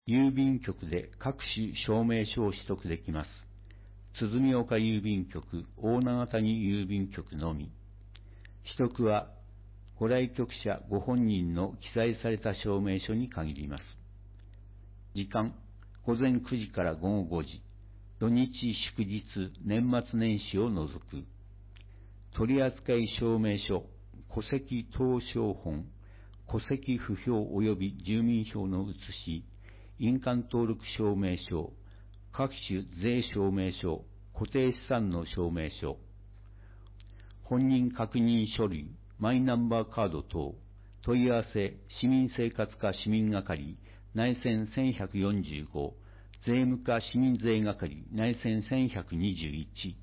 郵便局で各種証明書を取得できます。鼓岡郵便局、大長谷郵便局のみ。取得は、ご来局者ご本人の記載された証明書に限ります。時間、午前9時から午後5時、土日祝日、年末年始を除く。取扱証明書、戸籍謄商本、戸籍不評及び住民票の写し、印鑑登録証明書、各種税証明書、固定資産の証明書、本人確認書類、マイナンバーカード等、問い合わせ、市民生活課市民係、内線1145、税務課市民税係、内線1121、